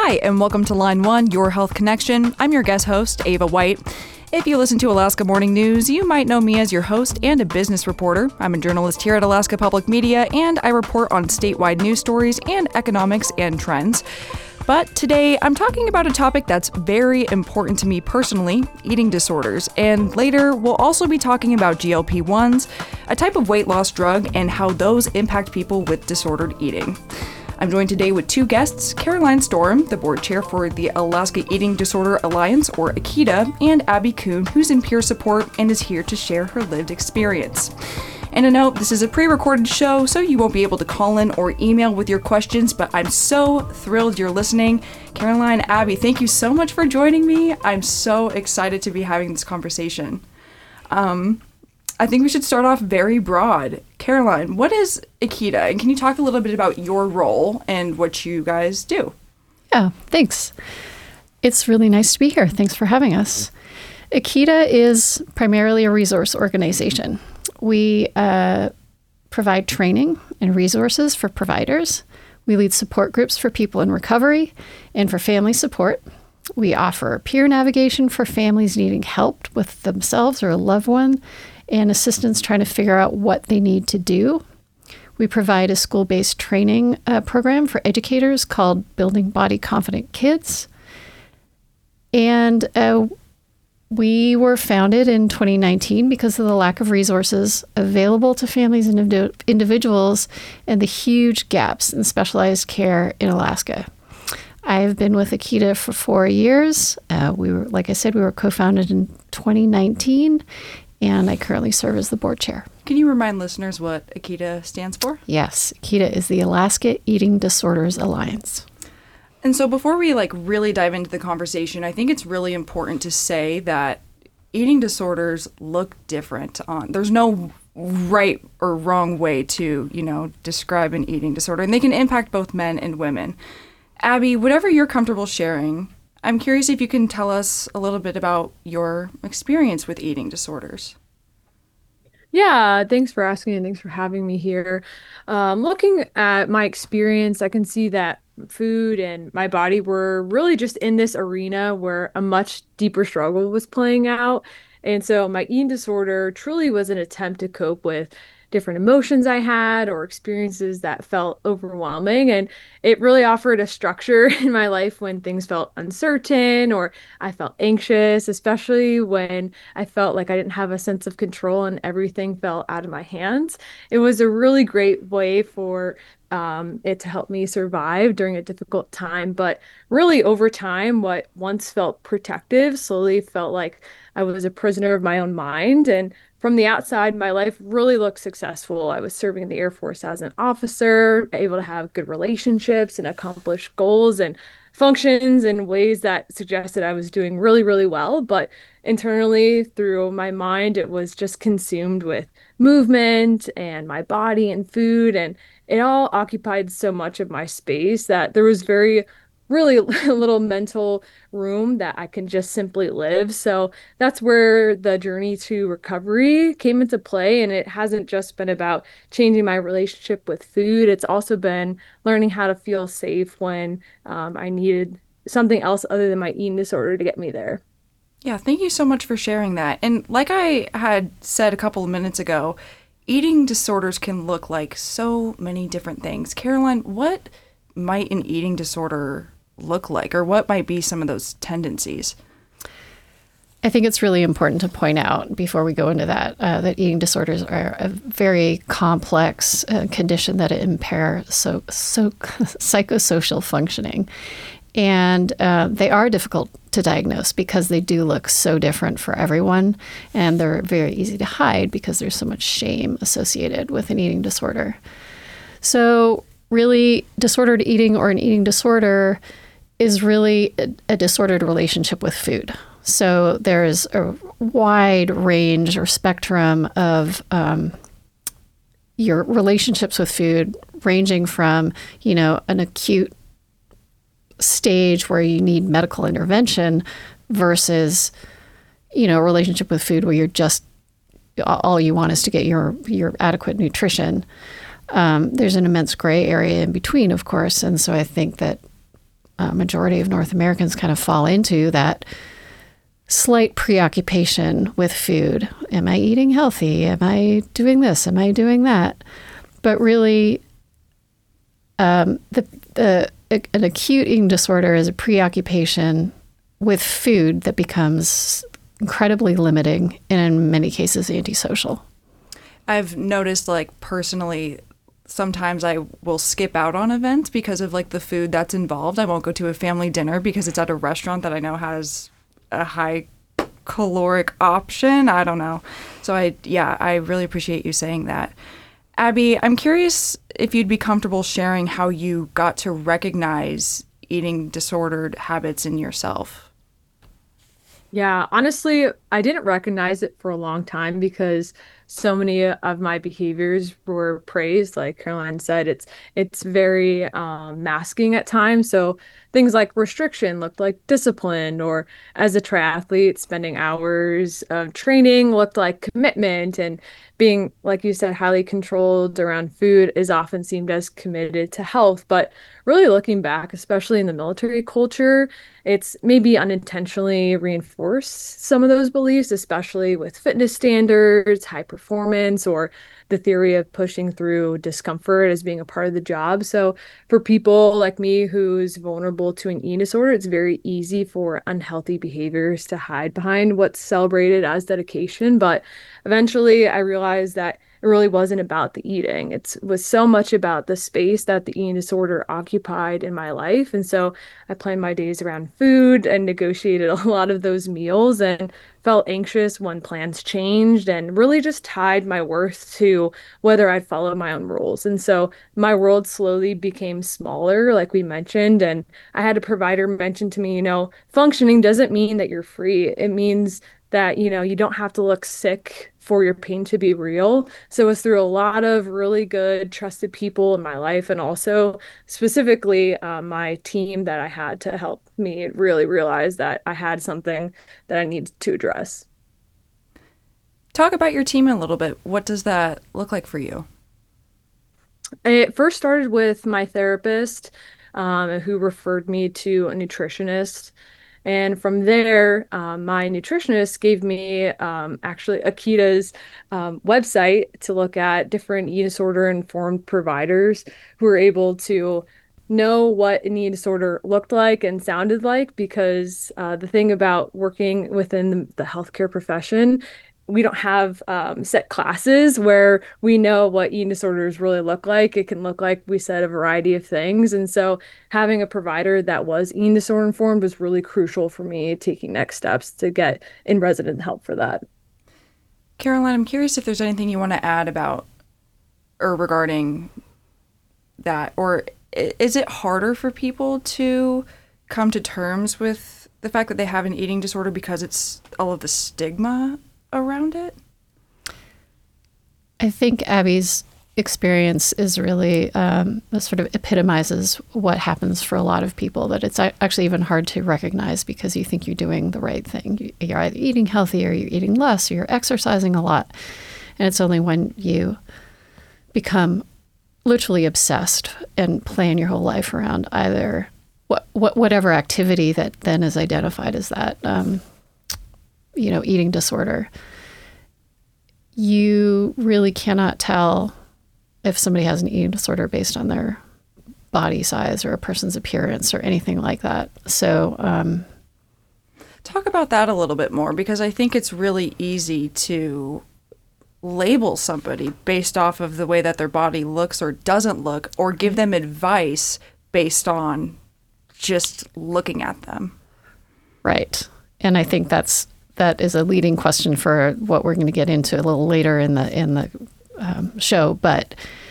Hi, and welcome to Line 1, Your Health Connection. I'm your guest host, Ava White. If you listen to Alaska Morning News, you might know me as your host and a business reporter. I'm a journalist here at Alaska Public Media, and I report on statewide news stories and economics and trends. But today, I'm talking about a topic that's very important to me personally, eating disorders. And later, we'll also be talking about GLP-1s, a type of weight loss drug, and how those impact people with disordered eating. I'm joined today with two guests, Caroline Storm, the board chair for the Alaska Eating Disorder Alliance, or AKEDA, and Abby Kuhn, who's in peer support and is here to share her lived experience. And a note, this is a pre-recorded show, so you won't be able to call in or email with your questions, but I'm so thrilled you're listening. Caroline, Abby, thank you so much for joining me. I'm so excited to be having this conversation. I think we should start off very broad. Caroline, what is AKEDA? And can you talk a little bit about your role and what you guys do? Yeah, thanks. It's really nice to be here. Thanks for having us. AKEDA is primarily a resource organization. We provide training and resources for providers. We lead support groups for people in recovery and for family support. We offer peer navigation for families needing help with themselves or a loved one, and assistance trying to figure out what they need to do. We provide a school-based training program for educators called Building Body Confident Kids. And we were founded in 2019 because of the lack of resources available to families and individuals and the huge gaps in specialized care in Alaska. I've been with AKEDA for 4 years. Like I said, we were co-founded in 2019. And I currently serve as the board chair. Can you remind listeners what AKEDA stands for? Yes, AKEDA is the Alaska Eating Disorders Alliance. And so before we really dive into the conversation, I think it's really important to say that eating disorders look different. There's no right or wrong way to, describe an eating disorder, and they can impact both men and women. Abby, whatever you're comfortable sharing, I'm curious if you can tell us a little bit about your experience with eating disorders. Yeah, thanks for asking and thanks for having me here. Looking at my experience, I can see that food and my body were really just in this arena where a much deeper struggle was playing out. And so my eating disorder truly was an attempt to cope with different emotions I had or experiences that felt overwhelming. And it really offered a structure in my life when things felt uncertain or I felt anxious, especially when I felt like I didn't have a sense of control and everything fell out of my hands. It was a really great way for it to help me survive during a difficult time. But really over time, what once felt protective slowly felt like I was a prisoner of my own mind. And from the outside, my life really looked successful. I was serving in the Air Force as an officer, able to have good relationships and accomplish goals and functions in ways that suggested I was doing really, really well. But internally, through my mind, it was just consumed with movement and my body and food. And it all occupied so much of my space that there was really little mental room that I can just simply live. So that's where the journey to recovery came into play. And it hasn't just been about changing my relationship with food. It's also been learning how to feel safe when I needed something else other than my eating disorder to get me there. Yeah, thank you so much for sharing that. And like I had said a couple of minutes ago, eating disorders can look like so many different things. Caroline, what might an eating disorder look like, or what might be some of those tendencies? I think it's really important to point out before we go into that, that eating disorders are a very complex condition that impair psychosocial functioning. And they are difficult to diagnose because they do look so different for everyone. And they're very easy to hide because there's so much shame associated with an eating disorder. So really, disordered eating or an eating disorder is really a disordered relationship with food. So there's a wide range or spectrum of your relationships with food, ranging from, an acute stage where you need medical intervention versus, a relationship with food where you're just, all you want is to get your adequate nutrition. There's an immense gray area in between, of course. And so I think that majority of North Americans kind of fall into, that slight preoccupation with food. Am I eating healthy? Am I doing this? Am I doing that? But really, an acute eating disorder is a preoccupation with food that becomes incredibly limiting and in many cases antisocial. I've noticed, like, personally, sometimes I will skip out on events because of, like, the food that's involved. I won't go to a family dinner because it's at a restaurant that I know has a high caloric option. I don't know. So I really appreciate you saying that. Abby, I'm curious if you'd be comfortable sharing how you got to recognize eating disordered habits in yourself. Yeah, honestly, I didn't recognize it for a long time because so many of my behaviors were praised. Like Caroline said, it's very masking at times. So things like restriction looked like discipline, or as a triathlete, spending hours of training looked like commitment, and being, like you said, highly controlled around food is often seen as committed to health. But really looking back, especially in the military culture, it's maybe unintentionally reinforced some of those beliefs, especially with fitness standards, high performance, or the theory of pushing through discomfort as being a part of the job. So for people like me who's vulnerable to an eating disorder, it's very easy for unhealthy behaviors to hide behind what's celebrated as dedication. But eventually I realized that it really wasn't about the eating. It was so much about the space that the eating disorder occupied in my life. And so I planned my days around food and negotiated a lot of those meals, and felt anxious when plans changed, and really just tied my worth to whether I'd follow my own rules. And so my world slowly became smaller, like we mentioned. And I had a provider mention to me, functioning doesn't mean that you're free. It means that, you don't have to look sick for your pain to be real. So it was through a lot of really good, trusted people in my life, and also specifically my team, that I had to help me really realize that I had something that I needed to address. Talk about your team a little bit. What does that look like for you? It first started with my therapist, who referred me to a nutritionist. And from there, my nutritionist gave me actually Akita's website to look at different eating disorder informed providers who were able to know what an eating disorder looked like and sounded like. Because the thing about working within the healthcare profession, we don't have set classes where we know what eating disorders really look like. It can look like, we said, a variety of things. And so having a provider that was eating disorder informed was really crucial for me taking next steps to get in resident help for that. Caroline, I'm curious if there's anything you want to add about or regarding that, or is it harder for people to come to terms with the fact that they have an eating disorder because it's all of the stigma around it? I think Abby's experience is really sort of epitomizes what happens for a lot of people, that it's actually even hard to recognize because you think you're doing the right thing. You're either eating healthy, or you're eating less, or you're exercising a lot. And it's only when you become literally obsessed and plan your whole life around either whatever activity that then is identified as that eating disorder, you really cannot tell if somebody has an eating disorder based on their body size or a person's appearance or anything like that. So talk about that a little bit more, because I think it's really easy to label somebody based off of the way that their body looks or doesn't look, or give them advice based on just looking at them. Right. And I think that is a leading question for what we're going to get into a little later in the show. But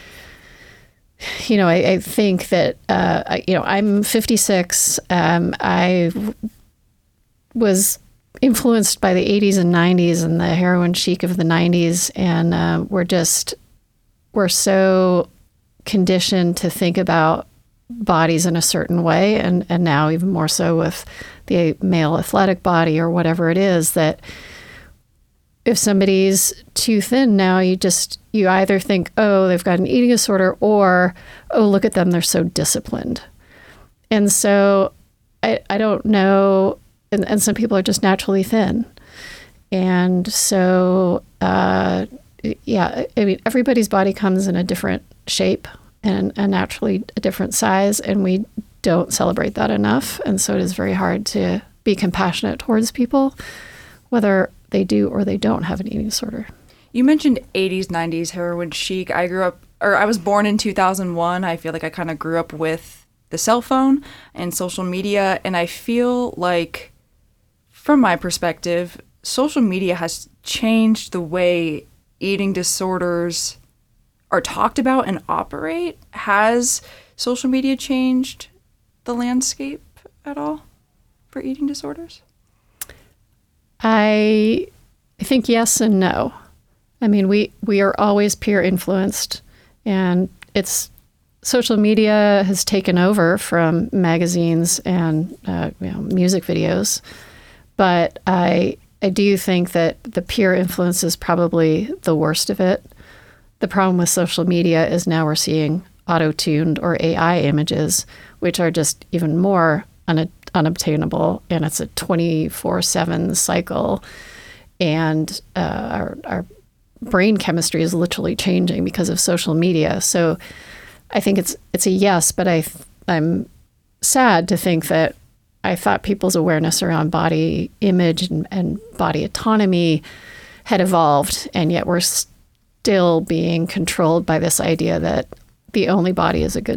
I think that I'm 56. I was influenced by the 80s and 90s and the heroin chic of the 90s, and we're so conditioned to think about bodies in a certain way, and now even more so with the male athletic body or whatever it is, that if somebody's too thin now, you either think, oh, they've got an eating disorder, or, oh, look at them, they're so disciplined. And so I don't know, and some people are just naturally thin. And so, yeah, I mean, everybody's body comes in a different shape and naturally a different size, and we don't celebrate that enough. And so it is very hard to be compassionate towards people, whether they do or they don't have an eating disorder. You mentioned 80s, 90s heroin chic. I was born in 2001. I feel like I kind of grew up with the cell phone and social media. And I feel like, from my perspective, social media has changed the way eating disorders are talked about and operate. Has social media changed the landscape at all for eating disorders? I think yes and no. I mean, we are always peer influenced, and social media has taken over from magazines and music videos. But I do think that the peer influence is probably the worst of it. The problem with social media is now we're seeing auto-tuned or AI images, which are just even more unobtainable, and it's a 24/7 cycle. And our brain chemistry is literally changing because of social media. So I think it's a yes, but I'm sad to think that I thought people's awareness around body image and body autonomy had evolved, and yet we're still being controlled by this idea that the only good body is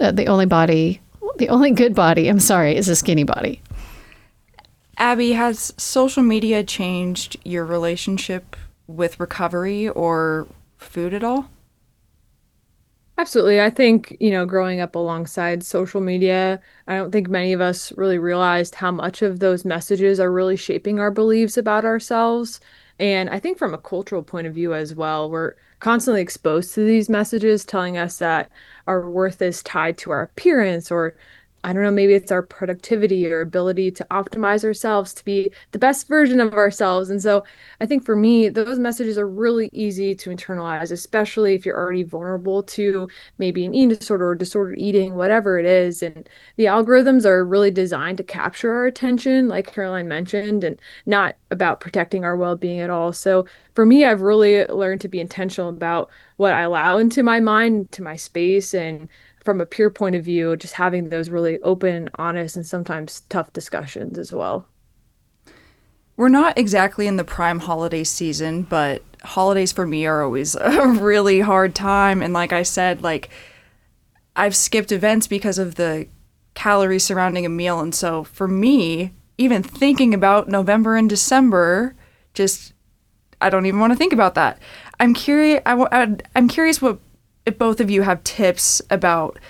a skinny body. Abby, has social media changed your relationship with recovery or food at all? Absolutely. I think, growing up alongside social media, I don't think many of us really realized how much of those messages are really shaping our beliefs about ourselves. And I think from a cultural point of view as well, we're constantly exposed to these messages telling us that our worth is tied to our appearance, or I don't know, maybe it's our productivity or ability to optimize ourselves to be the best version of ourselves. And so I think for me, those messages are really easy to internalize, especially if you're already vulnerable to maybe an eating disorder or disordered eating, whatever it is. And the algorithms are really designed to capture our attention, like Caroline mentioned, and not about protecting our well-being at all. So for me, I've really learned to be intentional about what I allow into my mind, to my space, and from a peer point of view, just having those really open, honest, and sometimes tough discussions as well. We're not exactly in the prime holiday season, but holidays for me are always a really hard time. And like I said, I've skipped events because of the calories surrounding a meal. And so for me, even thinking about November and December, I don't even want to think about that. I'm curious. I'm curious what, if both of you have tips about,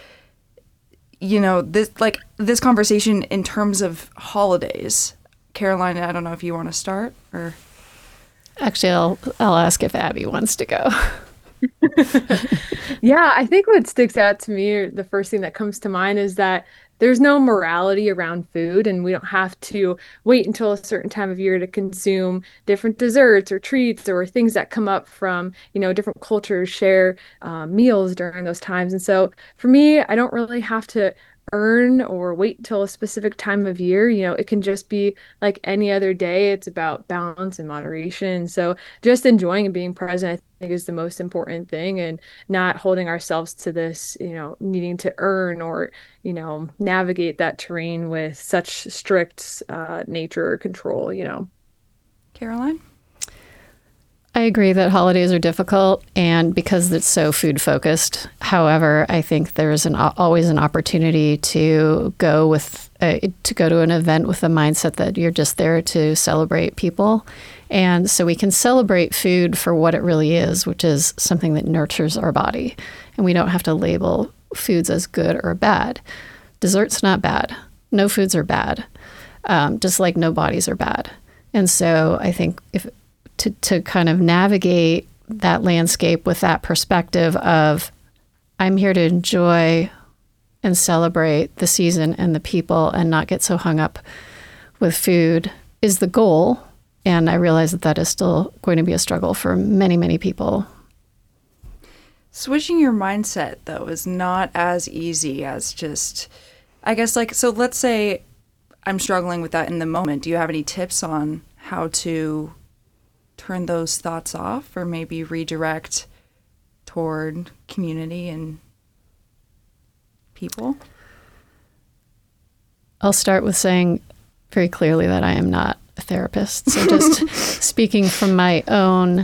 this conversation in terms of holidays. Caroline, I don't know if you want to start or. Actually, I'll ask if Abby wants to go. Yeah, I think what sticks out to me, or the first thing that comes to mind, is that there's no morality around food, and we don't have to wait until a certain time of year to consume different desserts or treats or things that come up from, different cultures share meals during those times. And so for me, I don't really have to earn or wait till a specific time of year. It can just be like any other day. It's about balance and moderation. So just enjoying and being present, I think, is the most important thing, and not holding ourselves to this, needing to earn or, navigate that terrain with such strict nature or control. Caroline? I agree that holidays are difficult, and because it's so food focused. However, I think there's always an opportunity to go to an event with the mindset that you're just there to celebrate people. And so we can celebrate food for what it really is, which is something that nurtures our body. And we don't have to label foods as good or bad. Dessert's not bad. No foods are bad, just like no bodies are bad. And so I think to kind of navigate that landscape with that perspective of, I'm here to enjoy and celebrate the season and the people and not get so hung up with food, is the goal. And I realize that is still going to be a struggle for many, many people. Switching your mindset, though, is not as easy as just I guess, like, so let's say I'm struggling with that in the moment. Do you have any tips on how to turn those thoughts off or maybe redirect toward community and people? I'll start with saying very clearly that I am not a therapist. So just speaking from my own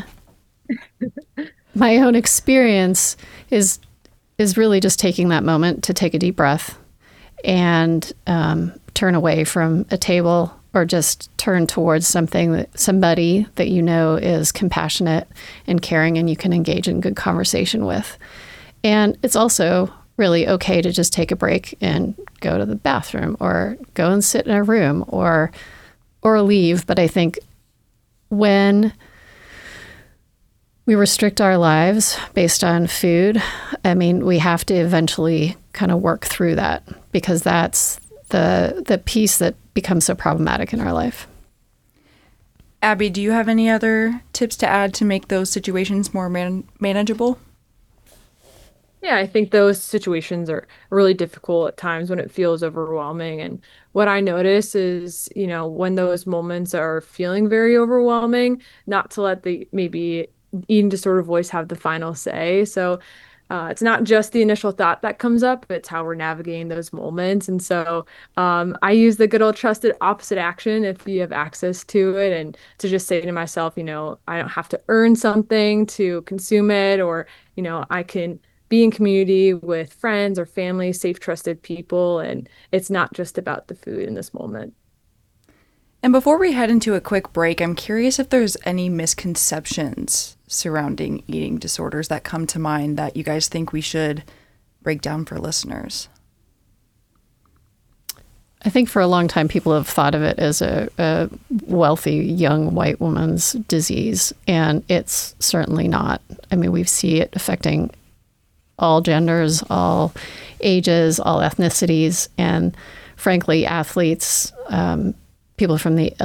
experience is really just taking that moment to take a deep breath and turn away from a table or just turn towards somebody that you know is compassionate and caring and you can engage in good conversation with. And it's also really okay to just take a break and go to the bathroom or go and sit in a room or leave. But I think when we restrict our lives based on food, I mean, we have to eventually kind of work through that because that's the piece that becomes so problematic in our life. Abby, do you have any other tips to add to make those situations more manageable? Yeah, I think those situations are really difficult at times when it feels overwhelming. And what I notice is, when those moments are feeling very overwhelming, not to let the maybe eating disorder voice have the final say. So it's not just the initial thought that comes up, it's how we're navigating those moments. And so I use the good old trusted opposite action if you have access to it, and to just say to myself, I don't have to earn something to consume it, or, I can be in community with friends or family, safe, trusted people. And it's not just about the food in this moment. And before we head into a quick break, I'm curious if there's any misconceptions surrounding eating disorders that come to mind that you guys think we should break down for listeners. I think for a long time, people have thought of it as a wealthy young white woman's disease, and it's certainly not. I mean, we see it affecting all genders, all ages, all ethnicities, and frankly, athletes, people from the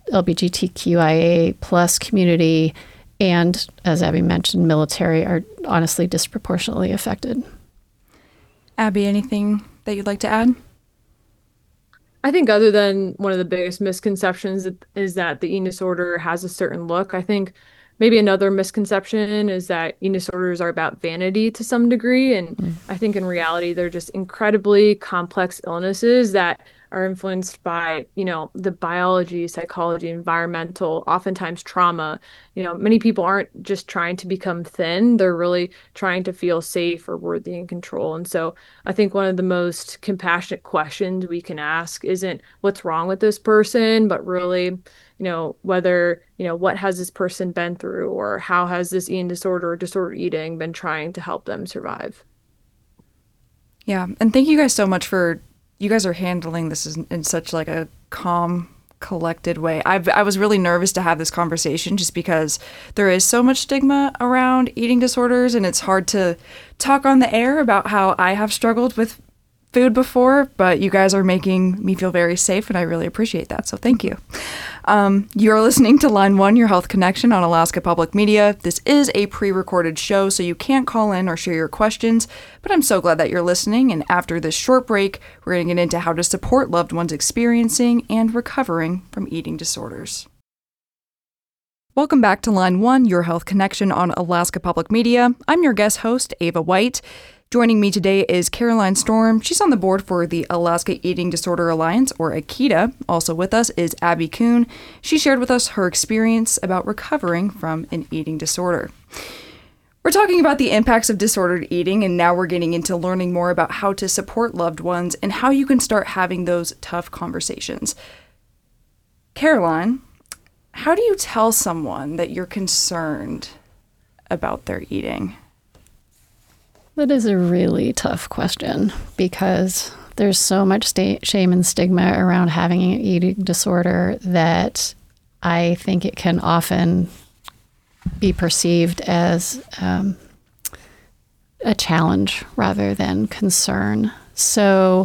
LGBTQIA plus community, and as Abby mentioned, military are honestly disproportionately affected. Abby, anything that you'd like to add? I think other than one of the biggest misconceptions is that the eating disorder has a certain look. I think maybe another misconception is that eating disorders are about vanity to some degree. And I think in reality, they're just incredibly complex illnesses that are influenced by, the biology, psychology, environmental, oftentimes trauma. Many people aren't just trying to become thin. They're really trying to feel safe or worthy and control. And so I think one of the most compassionate questions we can ask isn't what's wrong with this person, but really, whether, what has this person been through, or how has this eating disorder or disorder eating been trying to help them survive? Yeah. And thank you guys so much you guys are handling this in such like a calm, collected way. I was really nervous to have this conversation just because there is so much stigma around eating disorders, and it's hard to talk on the air about how I have struggled with food before, but you guys are making me feel very safe, and I really appreciate that. So thank you. You're listening to Line 1, Your Health Connection on Alaska Public Media. This is a pre-recorded show, so you can't call in or share your questions, but I'm so glad that you're listening. And after this short break, we're going to get into how to support loved ones experiencing and recovering from eating disorders. Welcome back to Line 1, Your Health Connection on Alaska Public Media. I'm your guest host, Ava White. Joining me today is Caroline Storm. She's on the board for the Alaska Eating Disorder Alliance, or AKEDA. Also with us is Abby Kuhn. She shared with us her experience about recovering from an eating disorder. We're talking about the impacts of disordered eating, and now we're getting into learning more about how to support loved ones and how you can start having those tough conversations. Caroline, how do you tell someone that you're concerned about their eating? That is a really tough question because there's so much shame and stigma around having an eating disorder that I think it can often be perceived as a challenge rather than concern. So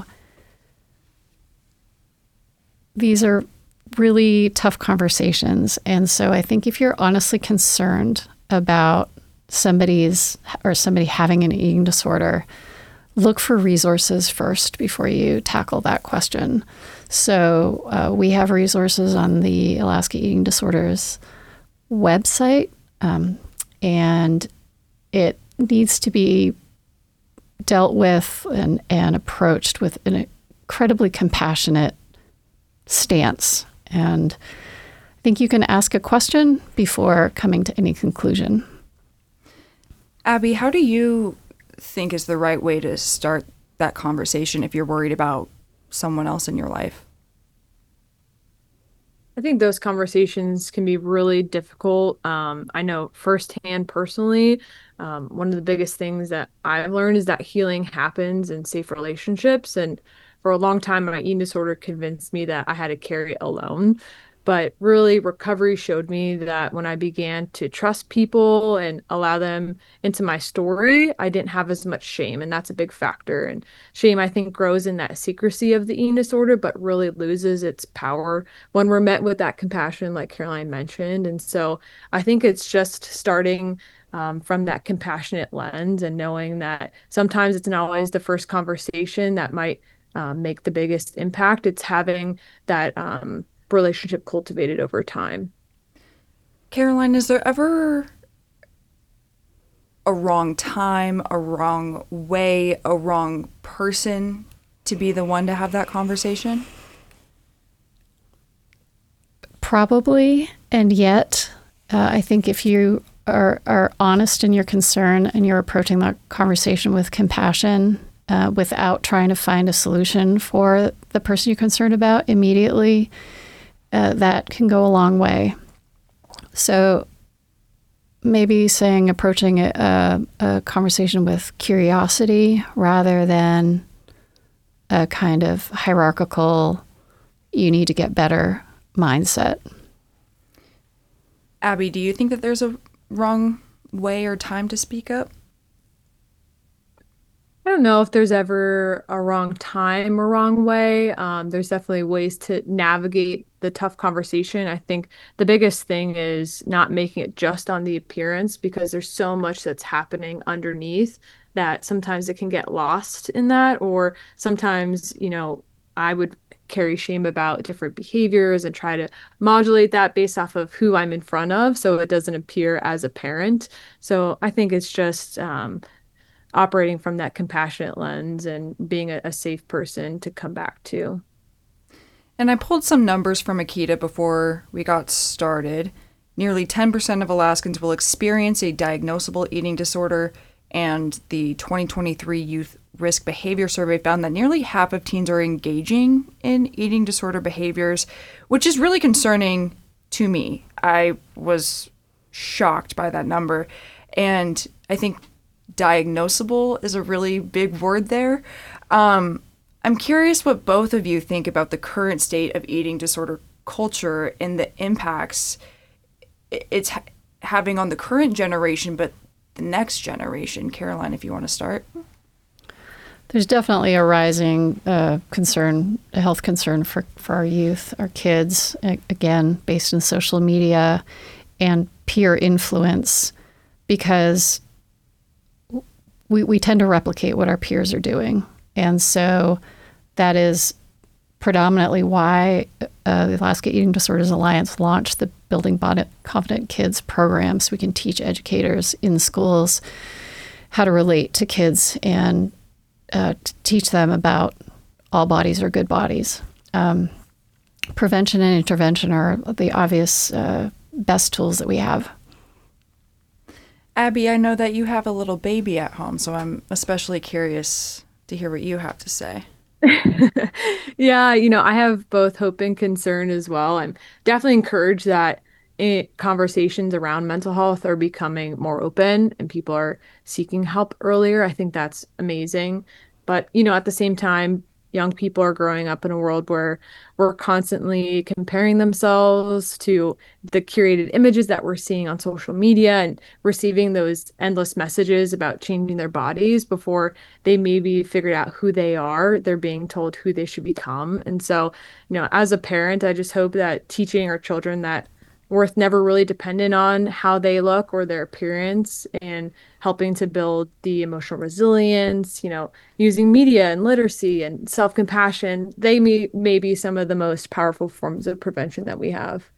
these are really tough conversations. And so I think if you're honestly concerned about somebody having an eating disorder, look for resources first before you tackle that question. So we have resources on the Alaska Eating Disorders website, and it needs to be dealt with and approached with an incredibly compassionate stance. And I think you can ask a question before coming to any conclusion. Abby, how do you think is the right way to start that conversation if you're worried about someone else in your life? I think those conversations can be really difficult. I know firsthand personally, one of the biggest things that I've learned is that healing happens in safe relationships. And for a long time, my eating disorder convinced me that I had to carry it alone. But really, recovery showed me that when I began to trust people and allow them into my story, I didn't have as much shame. And that's a big factor. And shame, I think, grows in that secrecy of the eating disorder, but really loses its power when we're met with that compassion, like Caroline mentioned. And so I think it's just starting from that compassionate lens and knowing that sometimes it's not always the first conversation that might make the biggest impact. It's having that relationship cultivated over time. Caroline, is there ever a wrong time, a wrong way, a wrong person to be the one to have that conversation? Probably, and yet I think if you are honest in your concern and you're approaching that conversation with compassion, without trying to find a solution for the person you're concerned about immediately, that can go a long way. So maybe approaching a conversation with curiosity rather than a kind of hierarchical, you need to get better mindset. Abby, do you think that there's a wrong way or time to speak up? I don't know if there's ever a wrong time or wrong way. There's definitely ways to navigate the tough conversation. I think the biggest thing is not making it just on the appearance because there's so much that's happening underneath that sometimes it can get lost in that. Or sometimes, I would carry shame about different behaviors and try to modulate that based off of who I'm in front of so it doesn't appear as apparent. So I think it's just operating from that compassionate lens and being a safe person to come back to. And I pulled some numbers from Akita before we got started. Nearly 10% of Alaskans will experience a diagnosable eating disorder, and the 2023 Youth Risk Behavior Survey found that nearly half of teens are engaging in eating disorder behaviors, which is really concerning to me. I was shocked by that number, and I think diagnosable is a really big word there. I'm curious what both of you think about the current state of eating disorder culture and the impacts it's having on the current generation, but the next generation. Caroline, if you want to start. There's definitely a rising concern, a health concern for our youth, our kids, again, based in social media and peer influence, because we tend to replicate what our peers are doing. And so that is predominantly why the Alaska Eating Disorders Alliance launched the Building Confident Kids program, so we can teach educators in schools how to relate to kids and to teach them about all bodies are good bodies. Prevention and intervention are the obvious best tools that we have. Abby, I know that you have a little baby at home, so I'm especially curious to hear what you have to say. Yeah, I have both hope and concern as well. I'm definitely encouraged that conversations around mental health are becoming more open and people are seeking help earlier. I think that's amazing. But, at the same time, young people are growing up in a world where we're constantly comparing themselves to the curated images that we're seeing on social media and receiving those endless messages about changing their bodies before they maybe figured out who they are. They're being told who they should become. And so, as a parent, I just hope that teaching our children that worth never really dependent on how they look or their appearance, and helping to build the emotional resilience, using media and literacy and self-compassion. They may be some of the most powerful forms of prevention that we have.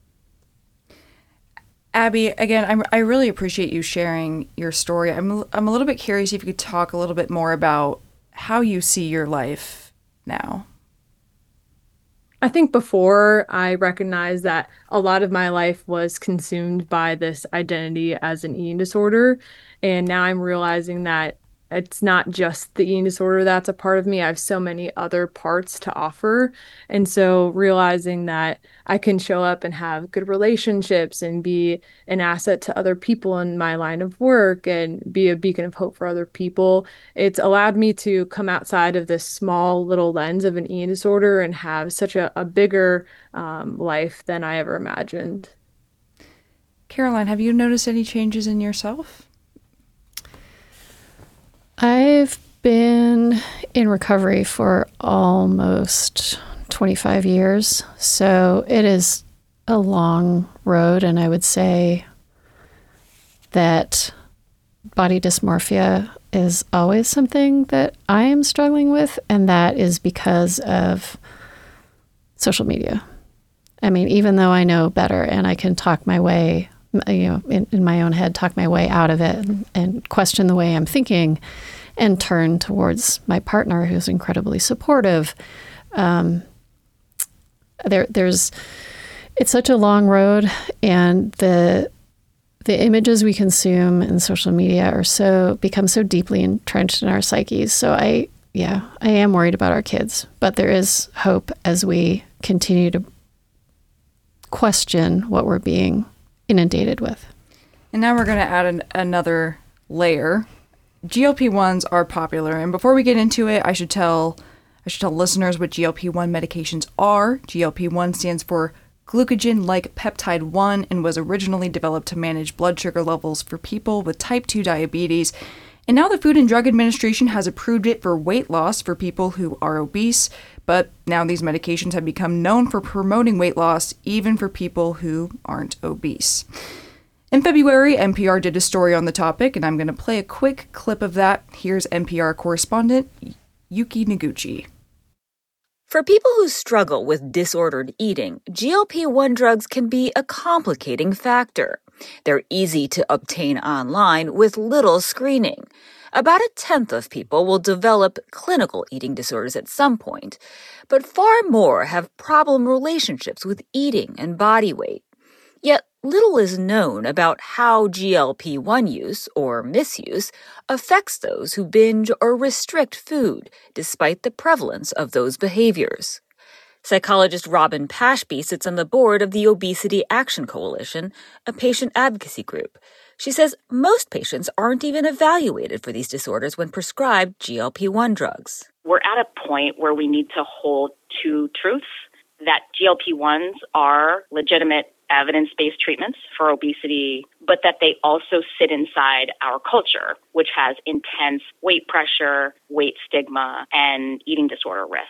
Abby, again, I really appreciate you sharing your story. I'm a little bit curious if you could talk a little bit more about how you see your life now. I think before I recognized that a lot of my life was consumed by this identity as an eating disorder. And now I'm realizing that it's not just the eating disorder that's a part of me. I have so many other parts to offer. And so realizing that I can show up and have good relationships and be an asset to other people in my line of work and be a beacon of hope for other people, it's allowed me to come outside of this small little lens of an eating disorder and have such a bigger life than I ever imagined. Caroline, have you noticed any changes in yourself? I've been in recovery for almost 25 years, so it is a long road, and I would say that body dysmorphia is always something that I am struggling with, and that is because of social media. I mean, even though I know better and I can talk my way, in my own head, talk my way out of it and question the way I'm thinking and turn towards my partner, who's incredibly supportive. It's such a long road, and the images we consume in social media become so deeply entrenched in our psyches. So I am worried about our kids, but there is hope as we continue to question what we're being inundated with. And now we're going to add another layer. GLP-1s are popular, and before we get into it, I should tell listeners what GLP-1 medications are. GLP-1 stands for glucagon-like peptide 1 and was originally developed to manage blood sugar levels for people with type 2 diabetes. And now the Food and Drug Administration has approved it for weight loss for people who are obese, but now these medications have become known for promoting weight loss even for people who aren't obese. In February, NPR did a story on the topic, and I'm going to play a quick clip of that. Here's NPR correspondent Yuki Noguchi. For people who struggle with disordered eating, GLP-1 drugs can be a complicating factor. They're easy to obtain online with little screening. About 1/10 of people will develop clinical eating disorders at some point, but far more have problem relationships with eating and body weight. Yet little is known about how GLP-1 use, or misuse, affects those who binge or restrict food, despite the prevalence of those behaviors. Psychologist Robin Pashby sits on the board of the Obesity Action Coalition, a patient advocacy group. She says most patients aren't even evaluated for these disorders when prescribed GLP-1 drugs. We're at a point where we need to hold two truths, that GLP-1s are legitimate evidence-based treatments for obesity, but that they also sit inside our culture, which has intense weight pressure, weight stigma, and eating disorder risk.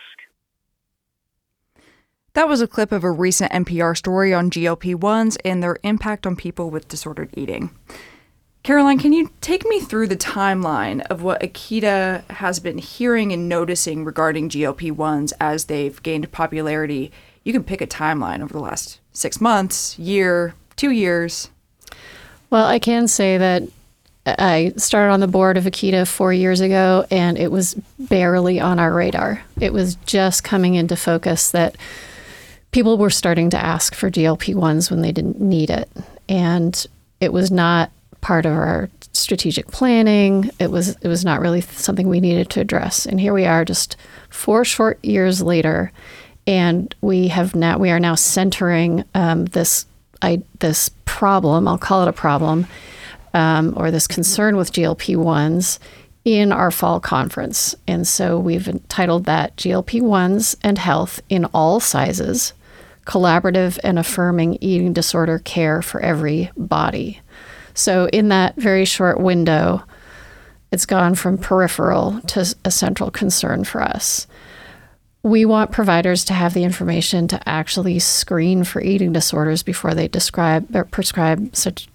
That was a clip of a recent NPR story on GLP-1s and their impact on people with disordered eating. Caroline, can you take me through the timeline of what Akita has been hearing and noticing regarding GLP-1s as they've gained popularity? You can pick a timeline over the last 6 months, year, 2 years. Well, I can say that I started on the board of Akita 4 years ago, and it was barely on our radar. It was just coming into focus that people were starting to ask for GLP-1s when they didn't need it. And it was not part of our strategic planning. It was not really something we needed to address. And here we are just 4 short years later, and we are now centering this problem, I'll call it a problem, or this concern with GLP-1s in our fall conference. And so we've entitled that GLP-1s and Health in All Sizes, Collaborative and Affirming Eating Disorder Care for Every Body. So in that very short window, it's gone from peripheral to a central concern for us. we want providers to have the information to actually screen for eating disorders before they prescribe such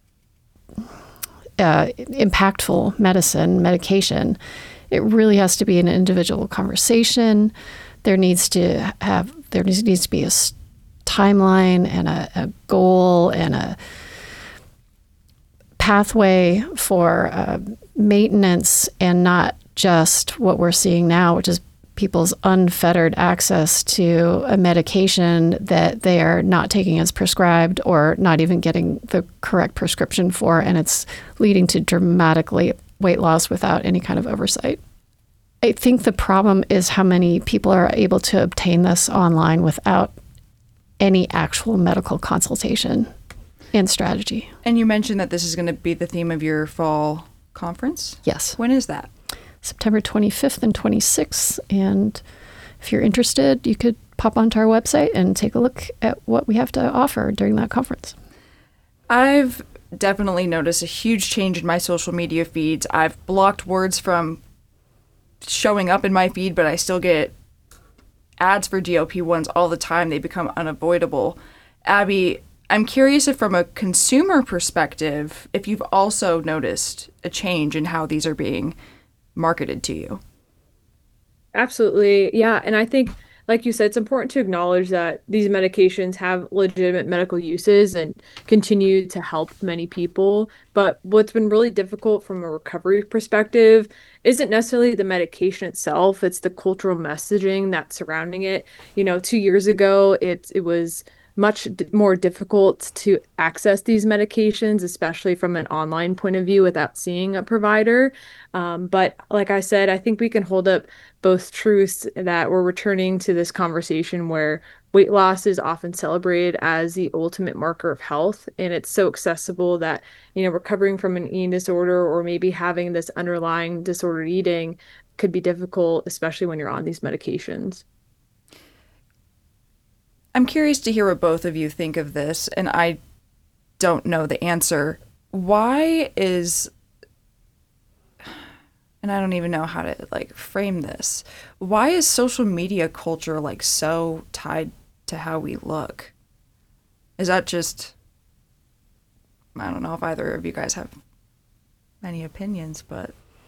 impactful medication. It really has to be an individual conversation. There needs to be a timeline and a goal and a pathway for maintenance, and not just what we're seeing now, which is people's unfettered access to a medication that they are not taking as prescribed or not even getting the correct prescription for, and it's leading to dramatically weight loss without any kind of oversight. I think the problem is how many people are able to obtain this online without any actual medical consultation and strategy. And you mentioned that this is going to be the theme of your fall conference? Yes. When is that? September 25th and 26th. And if you're interested, you could pop onto our website and take a look at what we have to offer during that conference. I've definitely noticed a huge change in my social media feeds. I've blocked words from showing up in my feed, but I still get ads for GLP-1s all the time. They become unavoidable. Abby, I'm curious if from a consumer perspective, if you've also noticed a change in how these are being marketed to you. Absolutely. Yeah. And I think, like you said, it's important to acknowledge that these medications have legitimate medical uses and continue to help many people. But what's been really difficult from a recovery perspective isn't necessarily the medication itself, it's the cultural messaging that's surrounding it. 2 years ago, it was much more difficult to access these medications, especially from an online point of view without seeing a provider. But like I said, I think we can hold up both truths, that we're returning to this conversation where weight loss is often celebrated as the ultimate marker of health. And it's so accessible that, recovering from an eating disorder or maybe having this underlying disordered eating could be difficult, especially when you're on these medications. I'm curious to hear what both of you think of this, and I don't know the answer. Why is, and I don't even know how to frame this, why is social media culture so tied to how we look? Is that just, I don't know if either of you guys have any opinions, but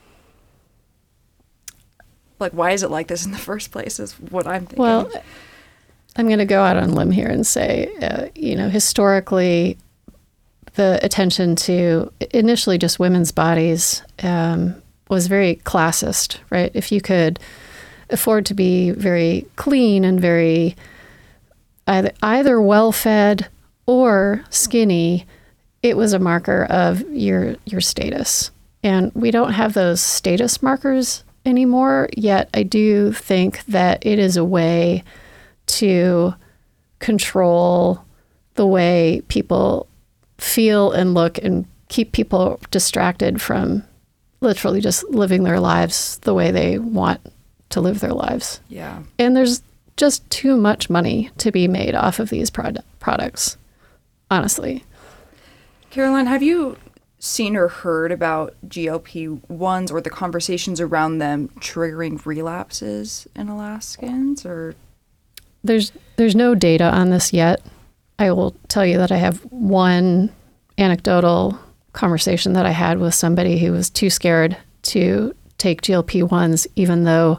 why is it like this in the first place is what I'm thinking. Well, I'm going to go out on a limb here and say, historically, the attention to initially just women's bodies was very classist, right? If you could afford to be very clean and very either well-fed or skinny, it was a marker of your status. And we don't have those status markers anymore, yet I do think that it is a way to control the way people feel and look and keep people distracted from literally just living their lives the way they want to live their lives. Yeah. And there's just too much money to be made off of these products, honestly. Caroline, have you seen or heard about GLP-1s or the conversations around them triggering relapses in Alaskans, or? There's no data on this yet. I will tell you that I have one anecdotal conversation that I had with somebody who was too scared to take GLP-1s, even though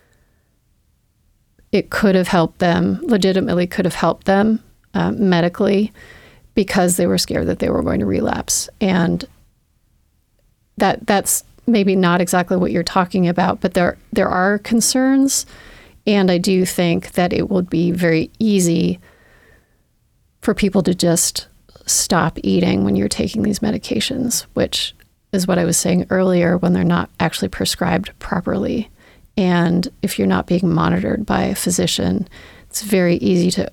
it could have helped them, legitimately could have helped them medically, because they were scared that they were going to relapse. And that's maybe not exactly what you're talking about, but there are concerns. And I do think that it would be very easy for people to just stop eating when you're taking these medications, which is what I was saying earlier, when they're not actually prescribed properly. And if you're not being monitored by a physician, it's very easy to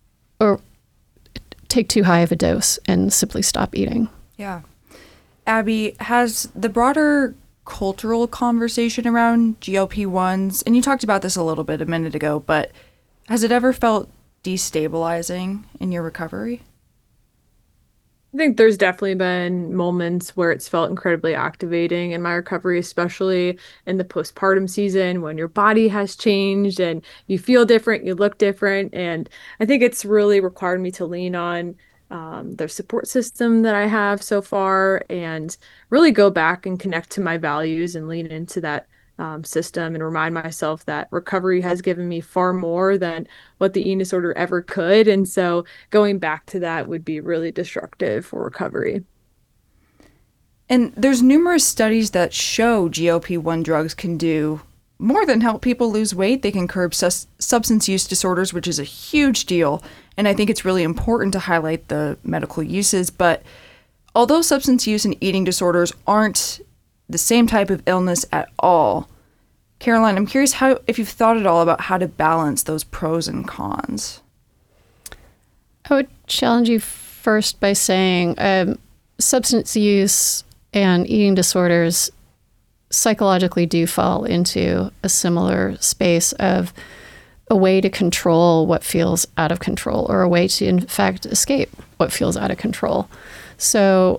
take too high of a dose and simply stop eating. Yeah. Abby, has the broader cultural conversation around GLP-1s, and you talked about this a little bit a minute ago, but has it ever felt destabilizing in your recovery? I think there's definitely been moments where it's felt incredibly activating in my recovery, especially in the postpartum season when your body has changed and you feel different, you look different. And I think it's really required me to lean on the support system that I have so far and really go back and connect to my values and lean into that system and remind myself that recovery has given me far more than what the eating disorder ever could. And so going back to that would be really destructive for recovery. And there's numerous studies that show GLP-1 drugs can do more than help people lose weight. They can curb substance use disorders, which is a huge deal. And I think it's really important to highlight the medical uses. But although substance use and eating disorders aren't the same type of illness at all, Caroline, I'm curious if you've thought at all about how to balance those pros and cons. I would challenge you first by saying substance use and eating disorders psychologically do fall into a similar space of a way to control what feels out of control or a way to, in fact, escape what feels out of control. So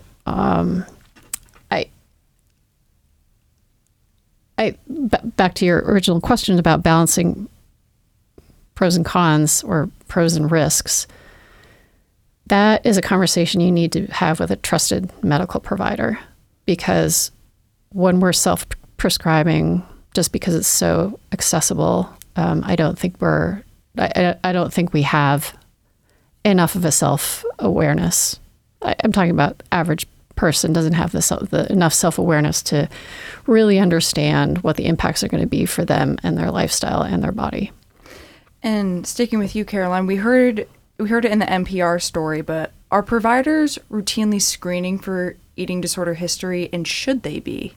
back to your original question about balancing pros and cons or pros and risks, that is a conversation you need to have with a trusted medical provider, because when we're self-prescribing just because it's so accessible, I don't think we have enough of a self-awareness. I'm talking about average person doesn't have enough self-awareness to really understand what the impacts are going to be for them and their lifestyle and their body. And sticking with you, Caroline, we heard it in the NPR story, but are providers routinely screening for eating disorder history, and should they be?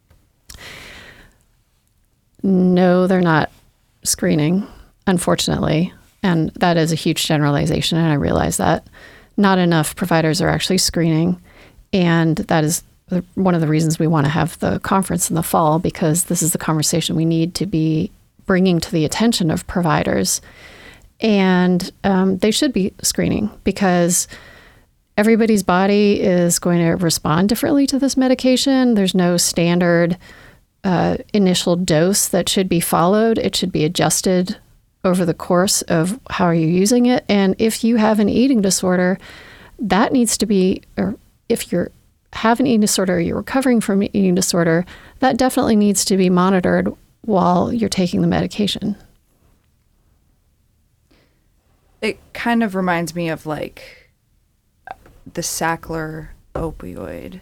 No, they're not screening, unfortunately. And that is a huge generalization, and I realize that. Not enough providers are actually screening. And that is one of the reasons we want to have the conference in the fall, because this is the conversation we need to be bringing to the attention of providers. And they should be screening, because everybody's body is going to respond differently to this medication. There's no standard initial dose that should be followed. It should be adjusted over the course of how are you using it. And if you have an eating disorder, that needs to be, or if you have an eating disorder or you're recovering from an eating disorder, that definitely needs to be monitored while you're taking the medication. It kind of reminds me of like the Sackler opioid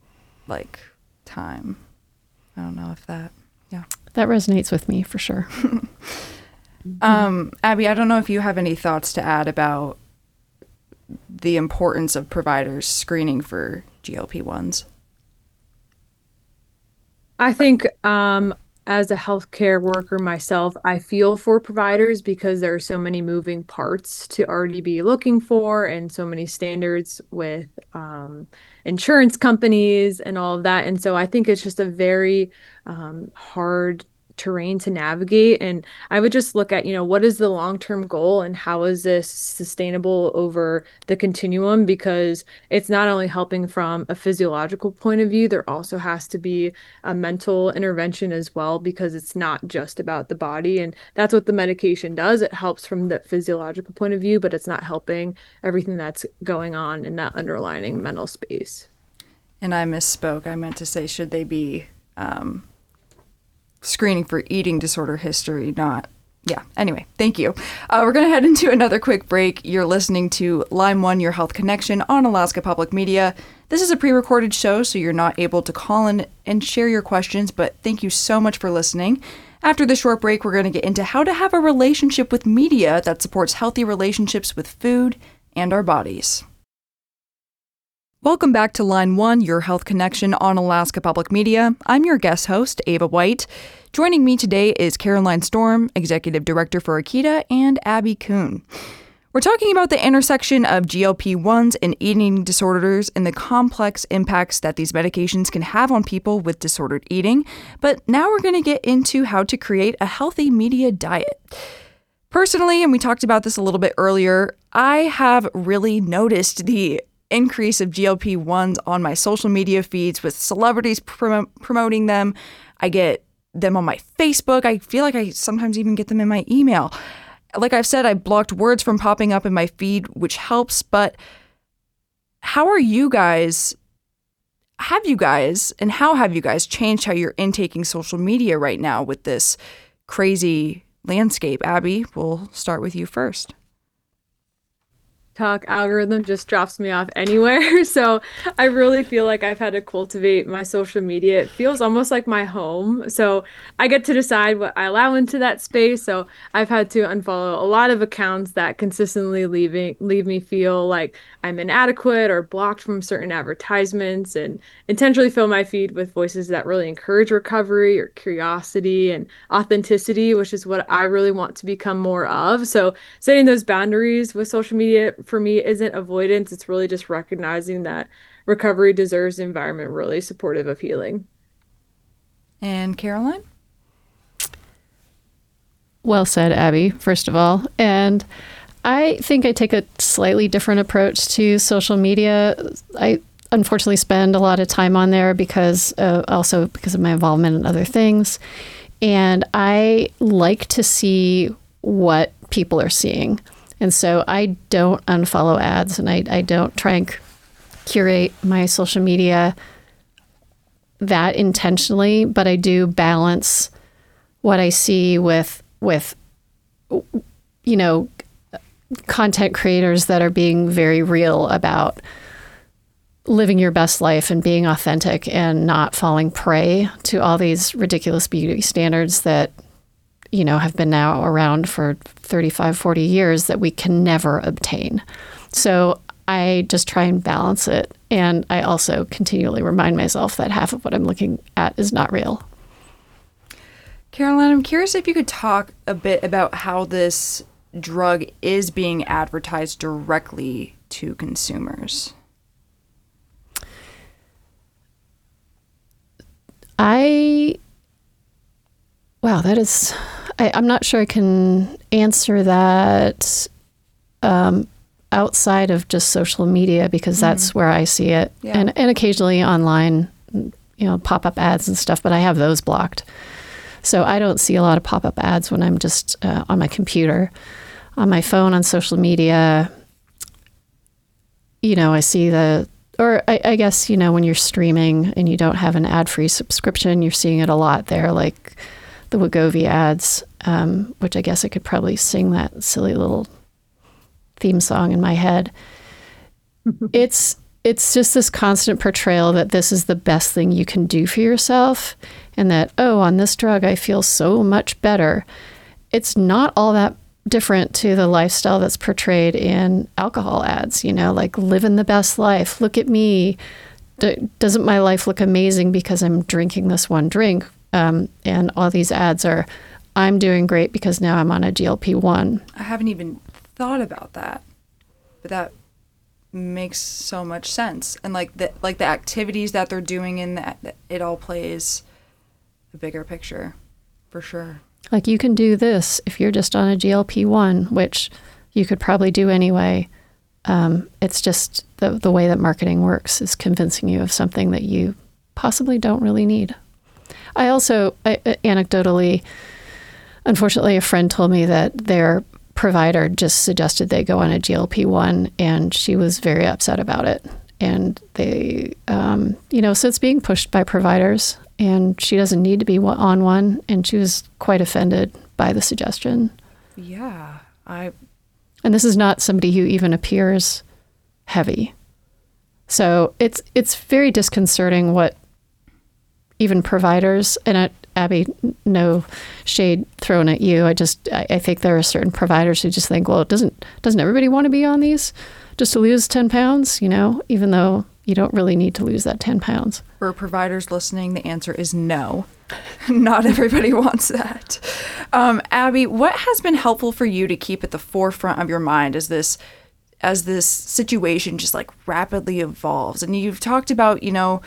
time. I don't know if that, yeah. That resonates with me for sure. Abby, I don't know if you have any thoughts to add about the importance of providers screening for GLP-1s. I think as a healthcare worker myself, I feel for providers because there are so many moving parts to already be looking for and so many standards with insurance companies and all of that. And so I think it's just a very hard terrain to navigate. And I would just look at, what is the long-term goal and how is this sustainable over the continuum? Because it's not only helping from a physiological point of view, there also has to be a mental intervention as well, because it's not just about the body. And that's what the medication does. It helps from the physiological point of view, but it's not helping everything that's going on in that underlying mental space. And I misspoke. I meant to say, should they be screening for eating disorder history, not. Yeah. Anyway, thank you. We're going to head into another quick break. You're listening to Line 1, Your Health Connection on Alaska Public Media. This is a pre-recorded show, so you're not able to call in and share your questions, but thank you so much for listening. After the short break, we're going to get into how to have a relationship with media that supports healthy relationships with food and our bodies. Welcome back to Line 1, Your Health Connection on Alaska Public Media. I'm your guest host, Ava White. Joining me today is Caroline Storm, Executive Director for Akita, and Abby Kuhn. We're talking about the intersection of GLP-1s and eating disorders and the complex impacts that these medications can have on people with disordered eating. But now we're going to get into how to create a healthy media diet. Personally, and we talked about this a little bit earlier, I have really noticed the increase of GLP-1s on my social media feeds with celebrities promoting them. I get them on my Facebook. I feel like I sometimes even get them in my email. Like I've said, I blocked words from popping up in my feed, which helps. But how are you guys? Have you guys changed how you're intaking social media right now with this crazy landscape? Abby, we'll start with you first. TikTok algorithm just drops me off anywhere. So I really feel like I've had to cultivate my social media. It feels almost like my home. So I get to decide what I allow into that space. So I've had to unfollow a lot of accounts that consistently leave me feel like I'm inadequate or blocked from certain advertisements, and intentionally fill my feed with voices that really encourage recovery or curiosity and authenticity, which is what I really want to become more of. So setting those boundaries with social media for me isn't avoidance. It's really just recognizing that recovery deserves an environment really supportive of healing. And Caroline? Well said, Abby, first of all. And I think I take a slightly different approach to social media. I unfortunately spend a lot of time on there because of my involvement in other things. And I like to see what people are seeing. And so I don't unfollow ads, and I don't try and curate my social media that intentionally, but I do balance what I see with content creators that are being very real about living your best life and being authentic and not falling prey to all these ridiculous beauty standards that have been now around for 35, 40 years that we can never obtain. So I just try and balance it. And I also continually remind myself that half of what I'm looking at is not real. Caroline, I'm curious if you could talk a bit about how this drug is being advertised directly to consumers. I'm not sure I can answer that outside of just social media, because that's where I see it. Yeah. And occasionally online, pop-up ads and stuff, but I have those blocked. So I don't see a lot of pop-up ads when I'm just on my computer. On my phone, on social media, I see I guess, when you're streaming and you don't have an ad-free subscription, you're seeing it a lot there, like the Wegovy ads, which I guess I could probably sing that silly little theme song in my head. It's just this constant portrayal that this is the best thing you can do for yourself, and that, on this drug, I feel so much better. It's not all that different to the lifestyle that's portrayed in alcohol ads, like living the best life. Look at me. Doesn't my life look amazing because I'm drinking this one drink? And all these ads are, I'm doing great because now I'm on a GLP-1. I haven't even thought about that, but that makes so much sense. And the activities that they're doing in that, it all plays a bigger picture, for sure. Like, you can do this if you're just on a GLP-1, which you could probably do anyway. It's just the way that marketing works is convincing you of something that you possibly don't really need. I anecdotally, unfortunately, a friend told me that their provider just suggested they go on a GLP-1, and she was very upset about it. And they, so it's being pushed by providers, and she doesn't need to be on one, and she was quite offended by the suggestion. Yeah, And this is not somebody who even appears heavy. So it's very disconcerting what even providers, and Abby, no shade thrown at you. I think there are certain providers who just think, well, doesn't everybody want to be on these just to lose 10 pounds, even though you don't really need to lose that 10 pounds. For providers listening, the answer is no. Not everybody wants that. Abby, what has been helpful for you to keep at the forefront of your mind as this situation just rapidly evolves? And you've talked about,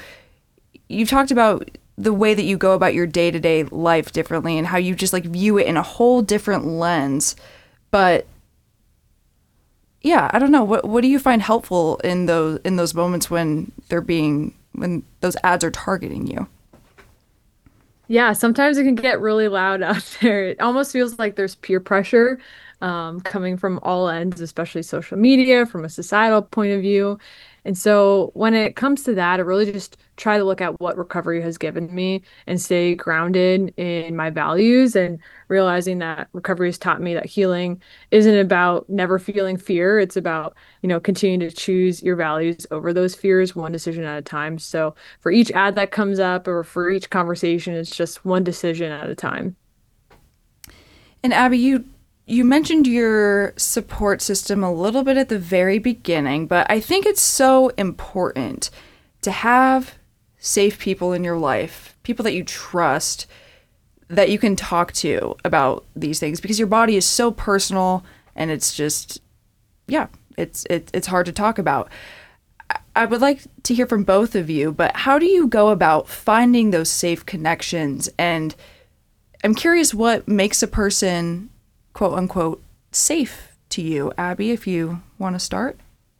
the way that you go about your day-to-day life differently, and how you just view it in a whole different lens. But yeah, I don't know. What do you find helpful in those moments when when those ads are targeting you? Yeah, sometimes it can get really loud out there. It almost feels like there's peer pressure coming from all ends, especially social media, from a societal point of view. And so when it comes to that, I really just try to look at what recovery has given me and stay grounded in my values and realizing that recovery has taught me that healing isn't about never feeling fear. It's about, continuing to choose your values over those fears one decision at a time. So for each ad that comes up or for each conversation, it's just one decision at a time. And Abby, you mentioned your support system a little bit at the very beginning, but I think it's so important to have safe people in your life, people that you trust, that you can talk to about these things, because your body is so personal and it's just, yeah, it's hard to talk about. I would like to hear from both of you, but how do you go about finding those safe connections? And I'm curious what makes a person, quote unquote, safe to you. Abby, if you want to start.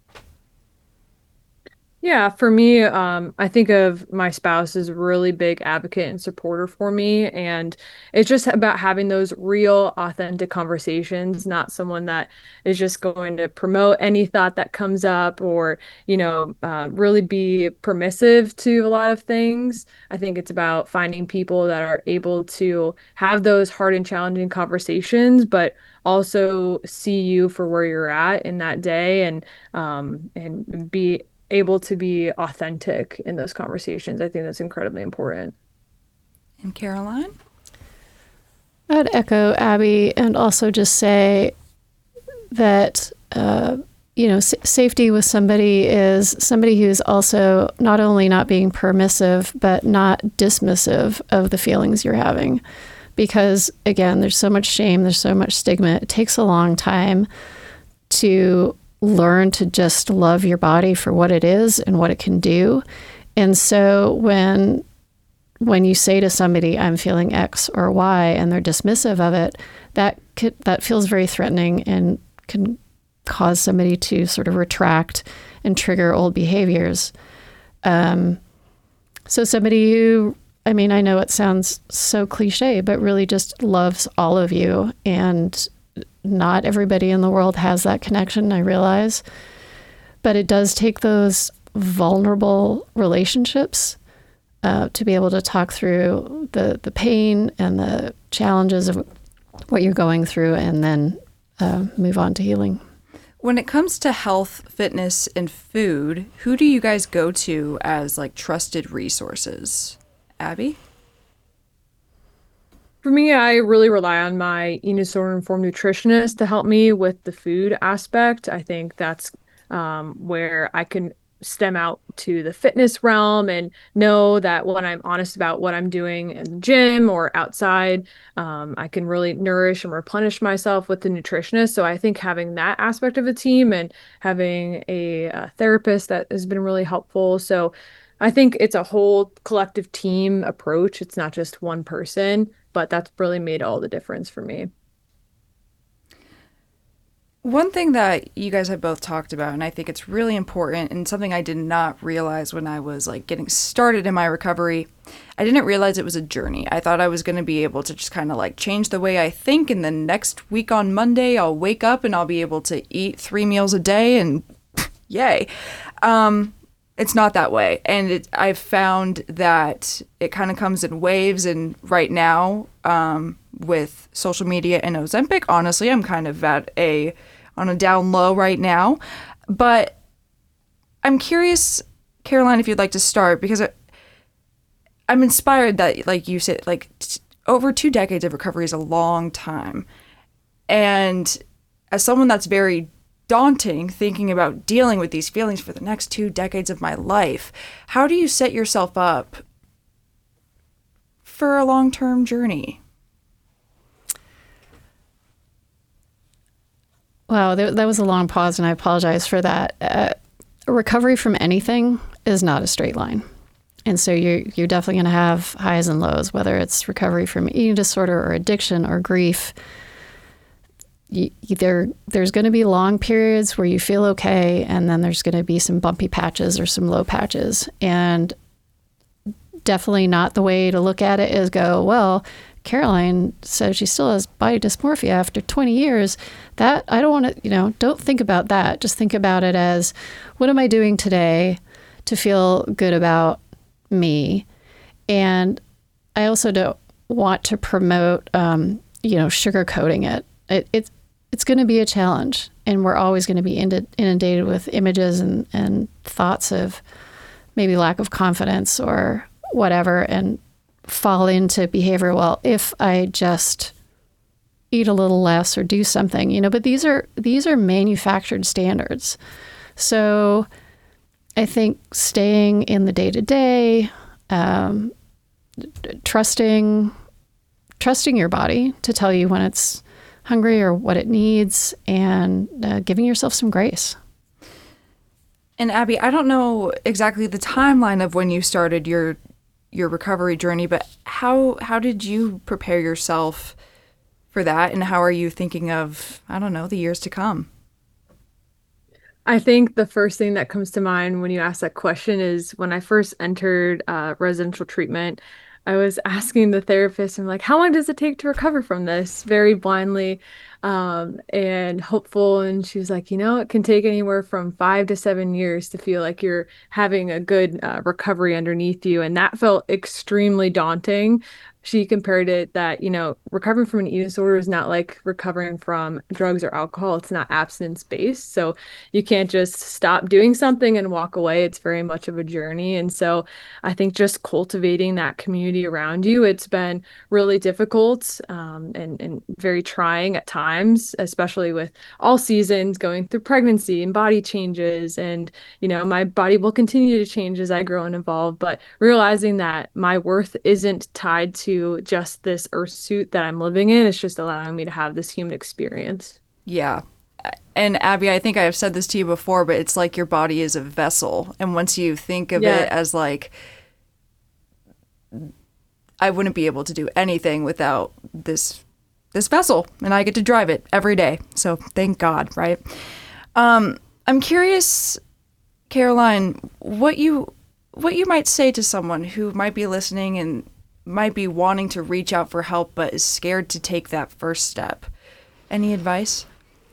Yeah, for me, I think of my spouse as a really big advocate and supporter for me. And it's just about having those real, authentic conversations, not someone that is just going to promote any thought that comes up or, really be permissive to a lot of things. I think it's about finding people that are able to have those hard and challenging conversations, but also see you for where you're at in that day and be able to be authentic in those conversations. I think that's incredibly important. And Caroline? I'd echo Abby and also just say that, safety with somebody is somebody who's also not only not being permissive, but not dismissive of the feelings you're having. Because, again, there's so much shame, there's so much stigma. It takes a long time to learn to just love your body for what it is and what it can do. And so when you say to somebody, I'm feeling X or Y, and they're dismissive of it, that feels very threatening and can cause somebody to sort of retract and trigger old behaviors. So somebody who, I know it sounds so cliche, but really just loves all of you, and not everybody in the world has that connection, I realize. But it does take those vulnerable relationships to be able to talk through the pain and the challenges of what you're going through and then move on to healing. When it comes to health, fitness, and food, who do you guys go to as trusted resources? Abby? For me, I really rely on my eating disorder informed nutritionist to help me with the food aspect. I think that's where I can stem out to the fitness realm and know that when I'm honest about what I'm doing in the gym or outside, I can really nourish and replenish myself with the nutritionist. So I think having that aspect of a team and having a therapist that has been really helpful. So I think it's a whole collective team approach. It's not just one person, but that's really made all the difference for me. One thing that you guys have both talked about, and I think it's really important and something I did not realize when I was getting started in my recovery, I didn't realize it was a journey. I thought I was going to be able to just kind of change the way I think, and then next week on Monday I'll wake up and I'll be able to eat 3 meals a day and yay. It's not that way. And I've found that it kind of comes in waves. And right now, with social media and Ozempic, honestly, I'm kind of on a down low right now. But I'm curious, Caroline, if you'd like to start, because I'm inspired that, like you said, over 2 decades of recovery is a long time. And as someone that's very daunting thinking about dealing with these feelings for the next 2 decades of my life, how do you set yourself up for a long-term journey? Wow, that was a long pause, and I apologize for that. Recovery from anything is not a straight line. And so you're definitely going to have highs and lows, whether it's recovery from eating disorder or addiction or grief. there's going to be long periods where you feel okay, and then there's going to be some bumpy patches or some low patches. And definitely not the way to look at it is go, well, Caroline says she still has body dysmorphia after 20 years. That I don't want to, don't think about that. Just think about it as, what am I doing today to feel good about me? And I also don't want to promote, sugarcoating it. It's going to be a challenge, and we're always going to be inundated with images and thoughts of maybe lack of confidence or whatever, and fall into behavior. Well, if I just eat a little less or do something, but these are manufactured standards. So I think staying in the day-to-day, trusting your body to tell you when it's hungry or what it needs, and giving yourself some grace. And Abby, I don't know exactly the timeline of when you started your recovery journey, but how did you prepare yourself for that, and how are you thinking of, I don't know, the years to come? I think the first thing that comes to mind when you ask that question is when I first entered residential treatment, I was asking the therapist, I'm like, how long does it take to recover from this? Very blindly and hopeful. And she was like, it can take anywhere from 5 to 7 years to feel like you're having a good recovery underneath you. And that felt extremely daunting. She compared it that, recovering from an eating disorder is not like recovering from drugs or alcohol. It's not abstinence based. So you can't just stop doing something and walk away. It's very much of a journey. And so I think just cultivating that community around you, it's been really difficult and very trying at times, especially with all seasons going through pregnancy and body changes. And, my body will continue to change as I grow and evolve, but realizing that my worth isn't tied to just this earth suit that I'm living in. It's just allowing me to have this human experience. Yeah. And Abby, I think I have said this to you before, but it's like your body is a vessel. And once you think of it as like, I wouldn't be able to do anything without this vessel, and I get to drive it every day. So thank God, right? I'm curious, Caroline, what you might say to someone who might be listening and might be wanting to reach out for help but is scared to take that first step. Any advice?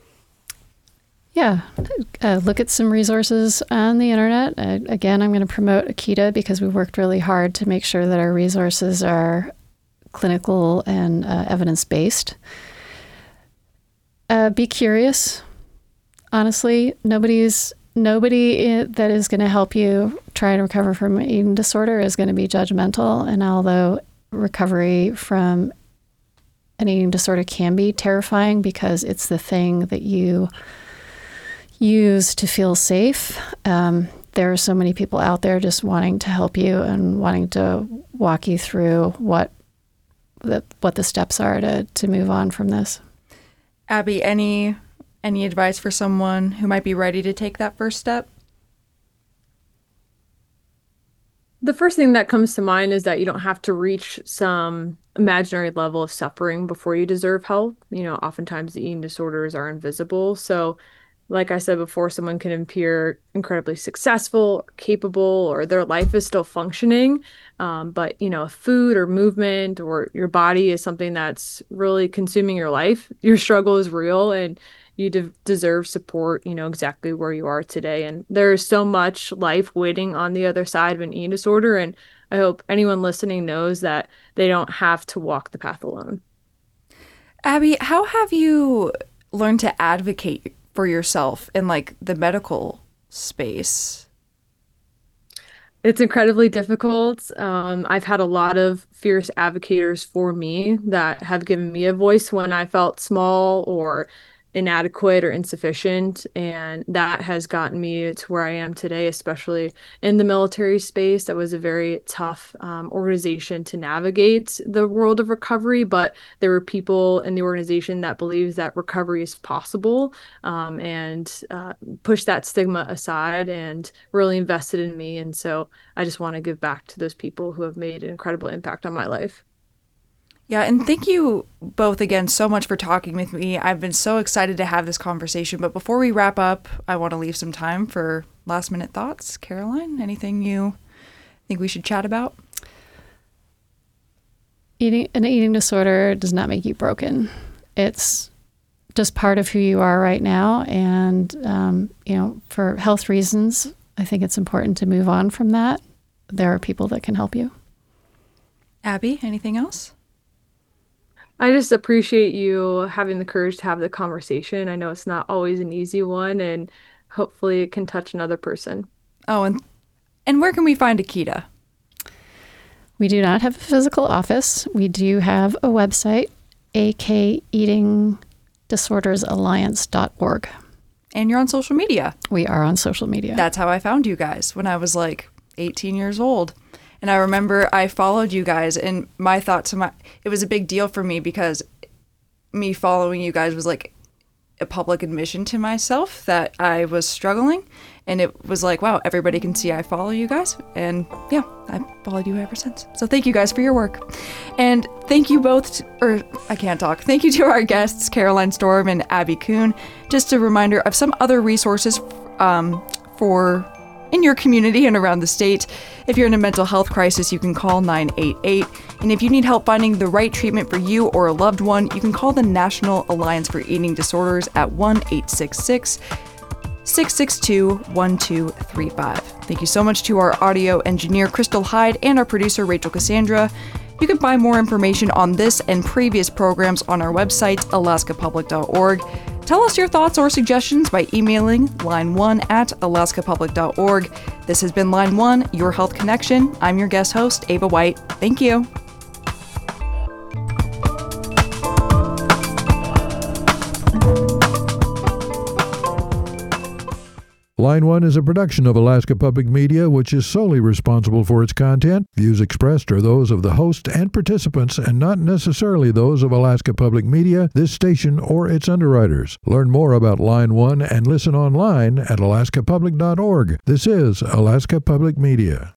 Yeah, look at some resources on the internet. Again, I'm going to promote Akita because we worked really hard to make sure that our resources are clinical and evidence-based. Be curious. Honestly, nobody that is going to help you try to recover from an eating disorder is going to be judgmental. And although recovery from an eating disorder can be terrifying because it's the thing that you use to feel safe, there are so many people out there just wanting to help you and wanting to walk you through what the steps are to move on from this. Abby, any advice for someone who might be ready to take that first step? The first thing that comes to mind is that you don't have to reach some imaginary level of suffering before you deserve help. Oftentimes the eating disorders are invisible. So like I said before, someone can appear incredibly successful, or capable, or their life is still functioning. But, food or movement or your body is something that's really consuming your life. Your struggle is real, and you deserve support, exactly where you are today. And there is so much life waiting on the other side of an eating disorder. And I hope anyone listening knows that they don't have to walk the path alone. Abby, how have you learned to advocate for yourself in like the medical space? It's incredibly difficult. I've had a lot of fierce advocates for me that have given me a voice when I felt small or inadequate or insufficient. And that has gotten me to where I am today, especially in the military space. That was a very tough organization to navigate the world of recovery, but there were people in the organization that believes that recovery is possible and pushed that stigma aside and really invested in me. And so I just want to give back to those people who have made an incredible impact on my life. Yeah, and thank you both again so much for talking with me. I've been so excited to have this conversation. But before we wrap up, I want to leave some time for last minute thoughts. Caroline, anything you think we should chat about? An eating disorder does not make you broken. It's just part of who you are right now. And, for health reasons, I think it's important to move on from that. There are people that can help you. Abby, anything else? I just appreciate you having the courage to have the conversation. I know it's not always an easy one, and hopefully it can touch another person. Oh, and where can we find Akita? We do not have a physical office. We do have a website, akeatingdisordersalliance.org. And you're on social media. We are on social media. That's how I found you guys when I was like 18 years old. And I remember I followed you guys, and my thought it was a big deal for me because me following you guys was like a public admission to myself that I was struggling. And it was like, wow, everybody can see I follow you guys. And yeah, I followed you ever since. So thank you guys for your work. And thank you both, I can't talk. Thank you to our guests, Caroline Storm and Abby Kuhn. Just a reminder of some other resources for in your community and around the state. If you're in a mental health crisis, you can call 988. And if you need help finding the right treatment for you or a loved one, you can call the National Alliance for Eating Disorders at 1-866-662-1235. Thank you so much to our audio engineer, Crystal Hyde, and our producer, Rachel Cassandra. You can find more information on this and previous programs on our website, alaskapublic.org. Tell us your thoughts or suggestions by emailing line1@alaskapublic.org. This has been Line 1, Your Health Connection. I'm your guest host, Ava White. Thank you. Line 1 is a production of Alaska Public Media, which is solely responsible for its content. Views expressed are those of the host and participants and not necessarily those of Alaska Public Media, this station, or its underwriters. Learn more about Line 1 and listen online at alaskapublic.org. This is Alaska Public Media.